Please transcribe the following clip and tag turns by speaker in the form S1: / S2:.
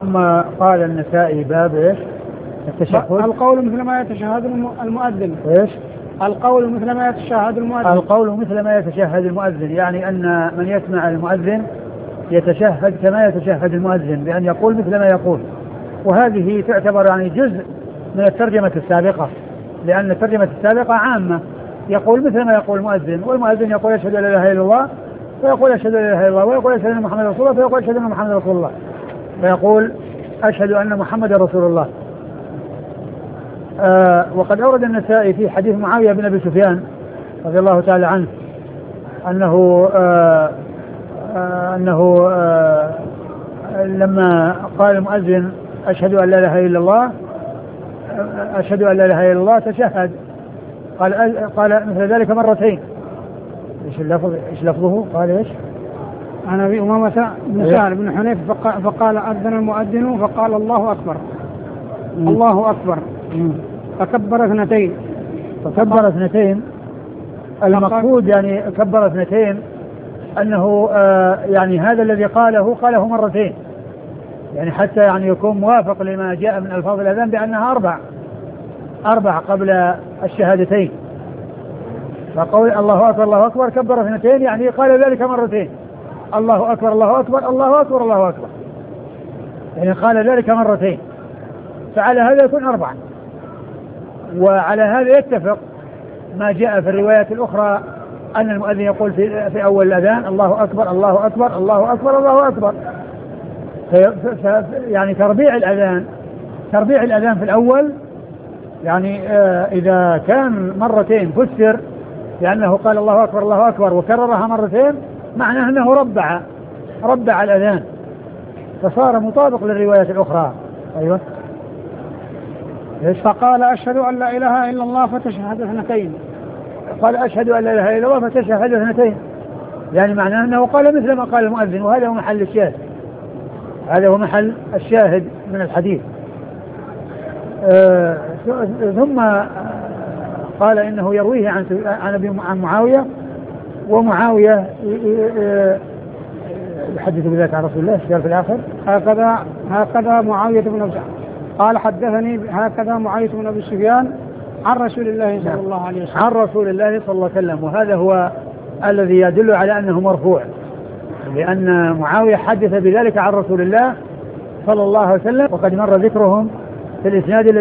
S1: ثم قال النسائي باب ايش؟ التشهد.
S2: القول مثل ما يتشهد المؤذن.
S1: ايش؟
S2: القول مثل ما يتشهد المؤذن.
S1: القول مثل ما يتشهد المؤذن، يعني أن من يسمع المؤذن يتشهد كما يتشهد المؤذن، بأن يقول مثل ما يقول. وهذه تعتبر يعني جزء من الترجمة السابقة، لأن الترجمة السابقة عامة، يقول مثل ما يقول المؤذن، والمؤذن يقول أشهد أن لا إله إلا الله، فيقول أشهد أن لا إله إلا الله، ويقول أشهد أن محمد رسول الله، فيقول أشهد أن محمد رسول الله، فيقول أشهد أن محمد رسول الله. وقد أورد النسائي في حديث معاوية بن أبي سفيان رضي الله تعالى عنه أنه لما قال المؤذن أشهد أن لا إله إلا الله، أشهد أن لا إله إلا الله، تشهد، قال مثل ذلك مرتين. إيش لفظه؟ قال إيش؟
S2: عن أبي أمامة بن سهل بن حنيف فقال أذن المؤذن فقال الله أكبر. الله أكبر. فكبر اثنتين.
S1: فكبر اثنتين. المقصود يعني كبر اثنتين أنه يعني هذا الذي قاله مرتين، يعني حتى يعني يكون موافق لما جاء من ألفاظ الأذان بأنها أربع قبل الشهادتين. فقول الله أكبر الله أكبر كبر اثنتين، يعني قال ذلك مرتين. الله أكبر الله أكبر الله أكبر الله أكبر، يعني قال ذلك مرتين، فعلى هذا يكون 4. وعلى هذا يتفق ما جاء في الروايات الأخرى أن المؤذن يقول في أول الأذان الله أكبر الله أكبر الله أكبر الله أكبر. يعني تربيع الأذان في الأول، يعني إذا كان مرتين فسر لأنه قال الله أكبر الله أكبر وكررها مرتين، معناه أنه ربع الأذان، فصار مطابق للروايات الأخرى. أيوة.
S2: فقال أشهد أن لا إله إلا الله فتشهد اثنتين.
S1: قال أشهد أن لا إله إلا الله فتشهد اثنتين، يعني معناه أنه قال مثل ما قال المؤذن، وهذا هو محل الشاهد، هذا هو محل الشاهد من الحديث. ثم قال إنه يرويه عن معاوية، ومعاوية يحدث بذلك عن رسول الله في الآخر.
S2: هكذا معاوية بن أبي قال حدثني هكذا معاوية بن أبي سفيان عن رسول الله صلى الله عليه وسلم.
S1: عن رسول الله صلى الله عليه وسلم، وهذا هو الذي يدل على أنه مرفوع، لأن معاوية حدث بذلك عن رسول الله صلى الله عليه وسلم، وقد مر ذكرهم في الإسناد